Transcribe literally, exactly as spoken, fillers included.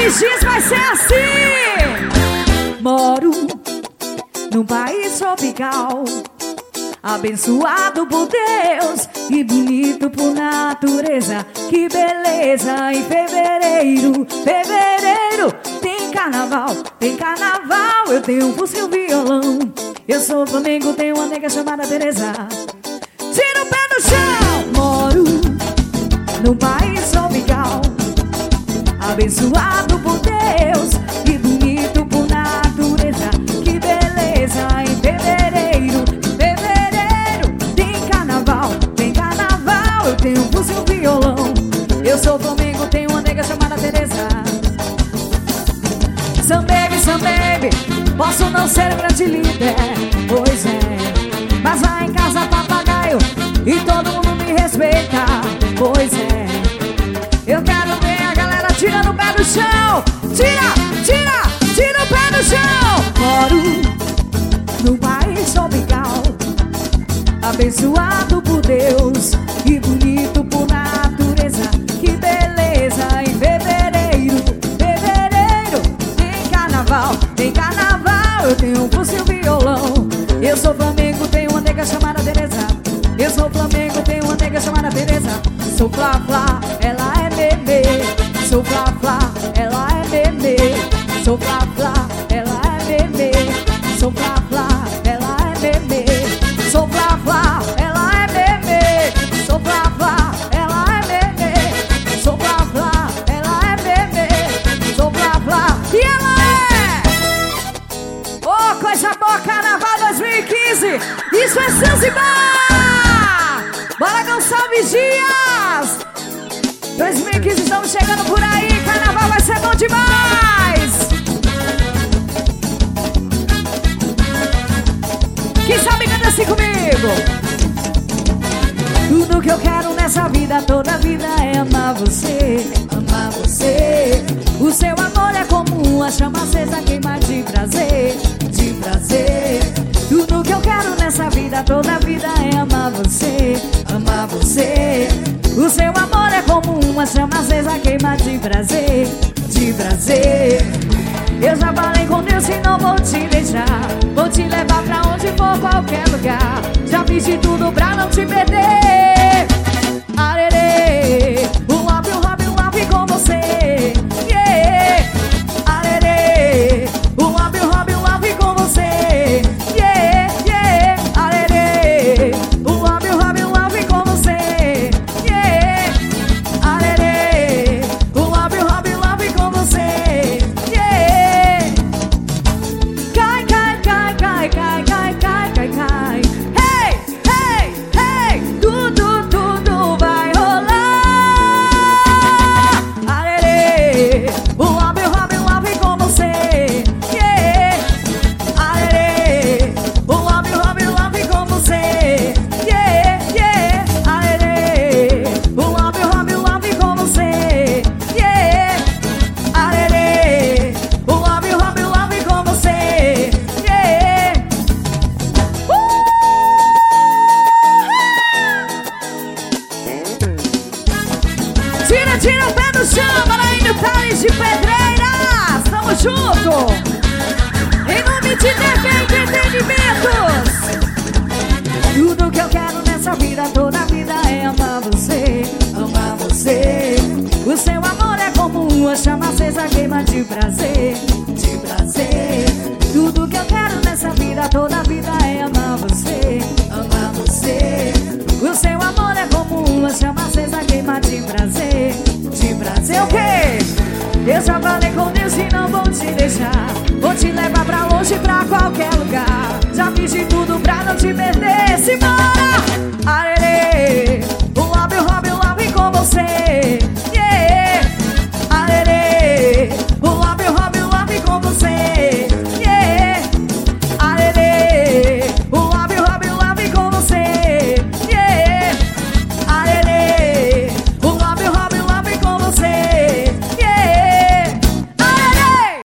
Thales diz vai ser assim. Moro num país tropical, abençoado por Deus e bonito por natureza. Que beleza, em fevereiro, fevereiro tem carnaval, tem carnaval. Eu tenho um fuzil e um violão. Eu sou Flamengo, tenho uma nega chamada Teresa. Tira o pé no chão. Moro num país tropical, abençoado por Deus e bonito por natureza. Que beleza, em fevereiro, fevereiro tem carnaval, tem carnaval. Eu tenho um fuzil e um violão. Eu sou Flamengo, tenho uma nega chamada Teresa. Some baby, some baby, posso não ser um grande líder, pois é, mas lá em casa papagaio e todo mundo me respeita, pois é. Eu quero ver a galera tirando o pé do chão. Tira, tira, tira o pé do chão. Moro no país tropical, abençoado por Deus e bonito por natureza. Que beleza, em fevereiro, fevereiro tem carnaval, tem carnaval. Eu tenho um fuzil e um violão. Eu sou Flamengo, tenho uma nega chamada Teresa. Eu sou Flamengo, tenho uma nega chamada Teresa. Sou Flá Flá, ela é bebê. Sou Flá Flá, ela é bebê. Sou Flá Flá, ela é bebê. Sou Flá Flá, ela é bebê. Sou Flá Flá, ela é bebê. Sou Flá Flá, ela é bebê. Sou Flá Flá, ela é bebê. Sou Flá Flá e ela é. Oh, coisa boa, Carnaval dois mil e quinze. Isso é Zanzibar. Bora, Gonçalves Dias. dois mil e quinze, estamos chegando por aí. Carnaval vai ser bom demais. Quem sabe canta assim comigo. Tudo que eu quero nessa vida, toda a vida é amar você, amar você. O seu amor é como a chama acesa, queima de prazer, de prazer. Tudo que eu quero nessa vida, toda a vida é amar você, amar você. O seu amor é como uma chama acesa, queima de prazer, de prazer. Eu já falei com Deus e não vou te deixar. Vou te levar pra onde for, qualquer lugar. Já fiz de tudo pra não te perder. Arerê, um love, um love, um love com você. Yeah. Arerê, um love, um love, um love com você. Yeah, yeah. Arerê, um love, um love, um love com você. Yeah. Arerê, um love, um love, um love com você. Yeah. Cai, cai, cai, cai, cai, cai, cai, cai, cai. Hey, hey, hey, tudo, tudo vai rolar. Arerê, um love, um love, um love com você. Yeah. Arerê, um love, um love, um love com você. Yeah, yeah. Arerê, um love, um love, um love com você. Yeah. Arerê, um love, um love, um love com você. Yeah. Uh! Tira, tira o pé do chão, bora aí no Thales de Pedreiras. Tamo junto. Em nome de T V Entretenimentos. Tudo que eu quero nessa vida, toda a vida é amar você, amar você. O seu amor é como uma chama acesa, queima de prazer, de prazer. Tudo que eu quero nessa vida, toda a vida é amar você, amar você. O seu amor é como uma chama acesa, queima de prazer, de prazer. O quê? Eu já falei com Deus e não vou te deixar. Vou te levar pra longe, pra qualquer lugar. Já fiz de tudo pra não te perder. Simão!